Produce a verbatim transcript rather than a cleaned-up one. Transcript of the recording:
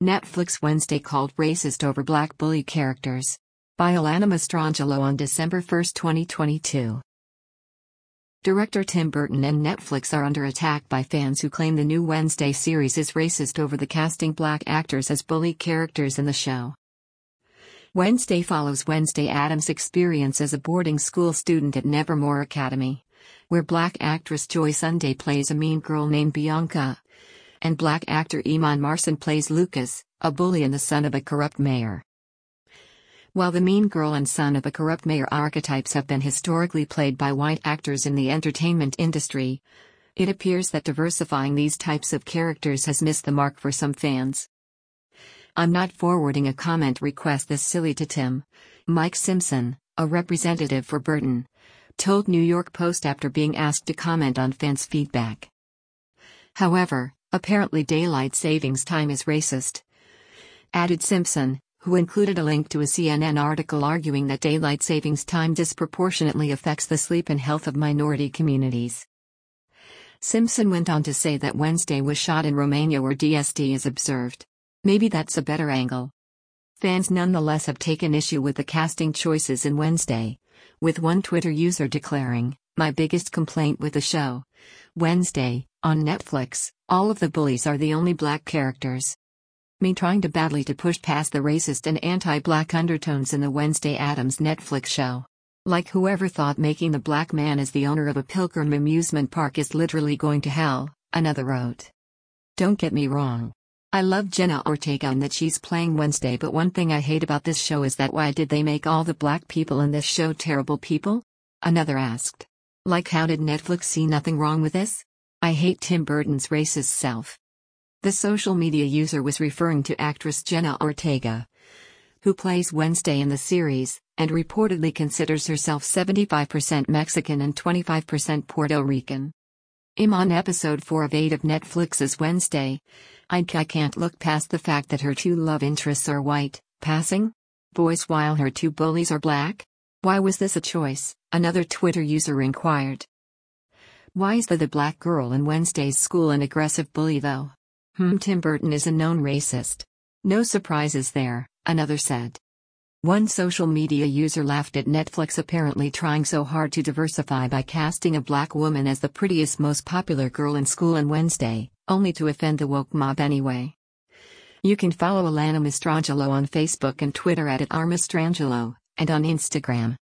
Netflix Wednesday called racist over black bully characters. By Alana Mastrangelo on December first, twenty twenty-two. Director Tim Burton and Netflix are under attack by fans who claim the new Wednesday series is racist over the casting black actors as bully characters in the show. Wednesday follows Wednesday Addams' experience as a boarding school student at Nevermore Academy, where black actress Joy Sunday plays a mean girl named Bianca, and black actor Iman Marsan plays Lucas, a bully and the son of a corrupt mayor. While the mean girl and son of a corrupt mayor archetypes have been historically played by white actors in the entertainment industry, it appears that diversifying these types of characters has missed the mark for some fans. "I'm not forwarding a comment request this silly to Tim," Mike Simpson, a representative for Burton, told New York Post after being asked to comment on fans' feedback. However, apparently daylight savings time is racist, added Simpson, who included a link to a C N N article arguing that daylight savings time disproportionately affects the sleep and health of minority communities. Simpson went on to say that Wednesday was shot in Romania where D S T is observed. Maybe that's a better angle. Fans nonetheless have taken issue with the casting choices in Wednesday, with one Twitter user declaring, "My biggest complaint with the show, Wednesday, on Netflix, all of the bullies are the only black characters. Me trying to badly to push past the racist and anti-black undertones in the Wednesday Addams Netflix show. Like whoever thought making the black man as the owner of a Pilgrim amusement park is literally going to hell," another wrote. "Don't get me wrong. I love Jenna Ortega and that she's playing Wednesday, but one thing I hate about this show is that why did they make all the black people in this show terrible people?" Another asked. Like how did Netflix see nothing wrong with this? I hate Tim Burton's racist self. The social media user was referring to actress Jenna Ortega, who plays Wednesday in the series, and reportedly considers herself seventy-five percent Mexican and twenty-five percent Puerto Rican. I'm on episode four of eight of Netflix's Wednesday. I can't look past the fact that her two love interests are white, passing boys while her two bullies are black. Why was this a choice? Another Twitter user inquired. Why is the, the black girl in Wednesday's school an aggressive bully though? Hmm, Tim Burton is a known racist. No surprises there, another said. One social media user laughed at Netflix apparently trying so hard to diversify by casting a black woman as the prettiest, most popular girl in school on Wednesday, only to offend the woke mob anyway. You can follow Alana Mastrangelo on Facebook and Twitter at, at r mastrangelo, and on Instagram,